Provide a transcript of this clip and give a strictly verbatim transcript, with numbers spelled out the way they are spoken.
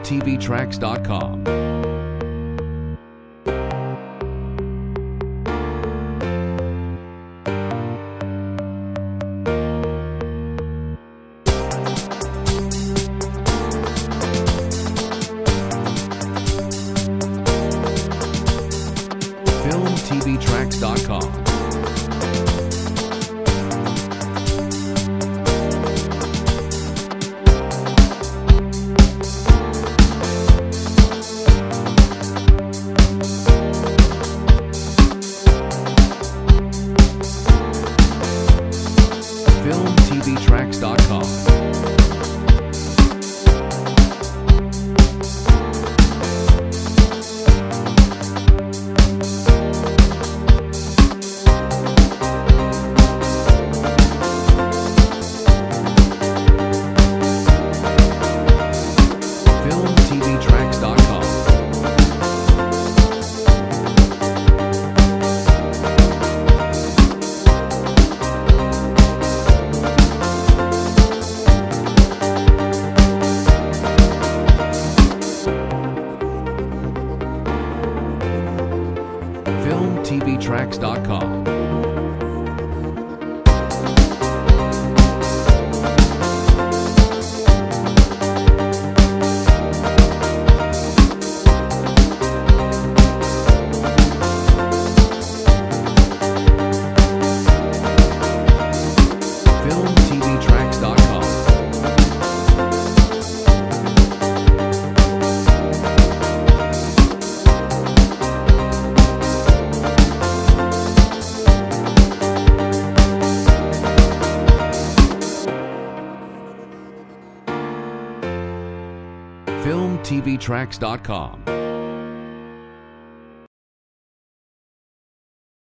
T V Tracks dot com. Film T V Tracks dot com. Film T V Tracks dot com. Film T V Tracks dot com. Film T V Tracks dot com. Film T V Tracks dot com. Film T V Tracks dot com.